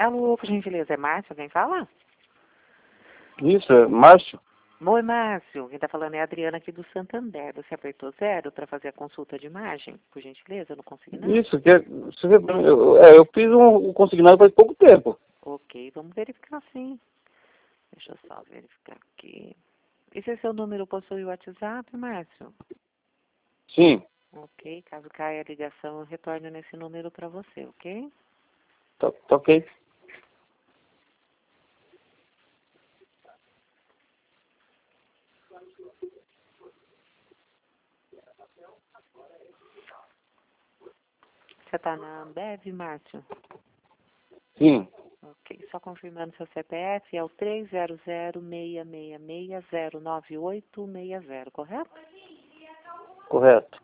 Alô, por gentileza, é Márcio? Quem fala? Isso, é Márcio? Oi, Márcio. Quem está falando é a Adriana aqui do Santander. Você apertou 0 para fazer a consulta de imagem? Por gentileza, eu não consegui nada. Isso, eu fiz um consignado faz pouco tempo. Ok, vamos verificar sim. Deixa eu só verificar aqui. Esse seu número possui o WhatsApp, Márcio? Sim, Ok, caso caia a ligação, eu retorno nesse número para você, ok? tá ok. Você está na Ambev, Márcio? Sim, Ok, só confirmando seu CPF, é o 300-666-09860, correto? correto.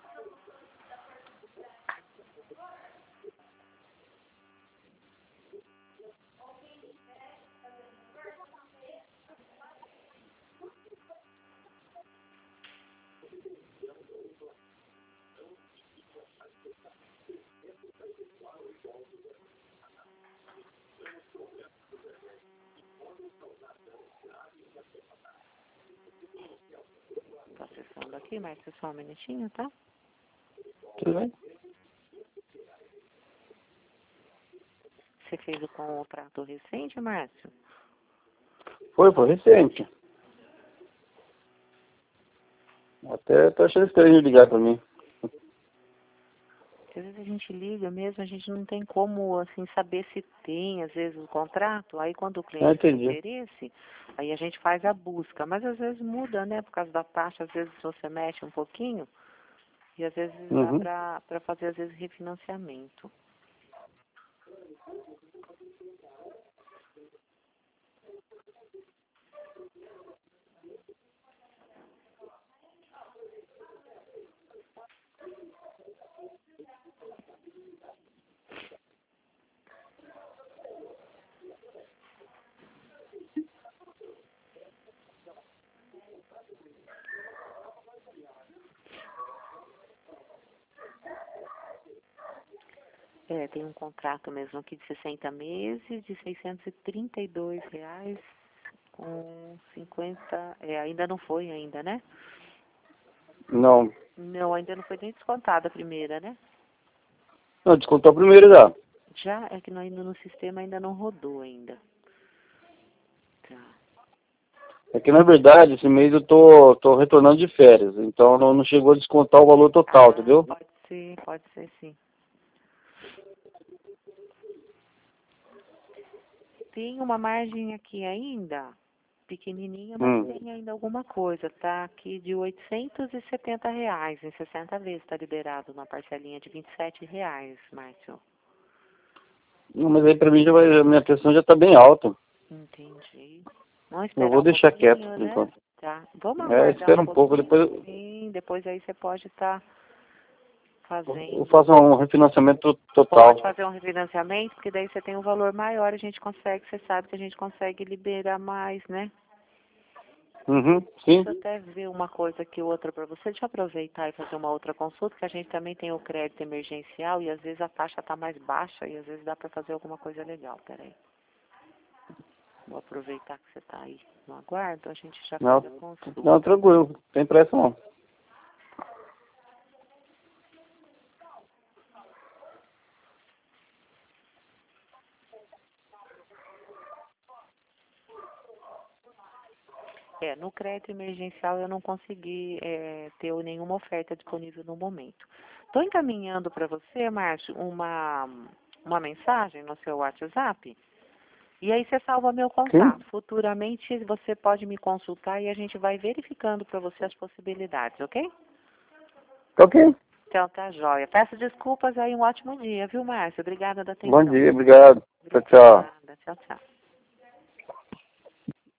Estou acessando aqui, Márcio, só um minutinho, tá? Tudo bem? Você fez o contrato recente, Márcio? Foi recente. Até tô achando estranho ligar pra mim. Às vezes a gente liga mesmo, a gente não tem como, assim, saber se tem, às vezes, o contrato. Aí, quando o Ah, cliente tem entendi. interesse, aí a gente faz a busca. Mas, às vezes, muda, né? Por causa da taxa, às vezes, você mexe um pouquinho. E, às vezes, dá Uhum. para fazer, às vezes, refinanciamento. É, tem um contrato mesmo aqui de 60 meses, de R$ 632 com 50... É, ainda não foi ainda, né? Não, Não, ainda não foi nem descontada a primeira, né? não, descontou primeiro já. Já é que ainda no sistema ainda não rodou ainda. Tá. É que na verdade esse mês eu tô retornando de férias, então não chegou a descontar o valor total, Ah, entendeu? pode ser sim. Tem uma margem aqui ainda, pequenininha, mas Hum. tem ainda alguma coisa. Tá aqui de R$ 870, em 60 vezes está liberado na parcelinha de R$ 27, Márcio. Não, mas aí pra mim a minha pressão já tá bem alta. Entendi. Vamos Eu esperar vou um deixar quieto pouquinho, por né? enquanto. Tá. Vamos É, aguardar um espera um pouco, pouquinho, depois sim. Depois aí você pode estar eu fazendo. faço um refinanciamento Pode total. fazer um refinanciamento, porque daí você tem um valor maior, a gente consegue, você sabe que a gente consegue liberar mais, né? Uhum, sim. Deixa eu até ver uma coisa aqui, outra para você. Deixa eu aproveitar e fazer uma outra consulta, que a gente também tem o crédito emergencial e às vezes a taxa está mais baixa e às vezes dá para fazer alguma coisa legal. Peraí. Vou aproveitar que você está aí no aguardo, a gente já faz a Não, não, consulta. tranquilo, não tem pressa não. É, no crédito emergencial eu não consegui ter nenhuma oferta disponível no momento. Estou encaminhando para você, Márcio, uma mensagem no seu WhatsApp. E aí você salva meu Sim? contato. Futuramente você pode me consultar e a gente vai verificando para você as possibilidades, ok? Tá ok. Então tá jóia. Peço desculpas aí, um ótimo dia, viu, Márcio? Obrigada da Bom atenção. dia, obrigado. Tchau, tchau. Obrigada. Tchau, tchau.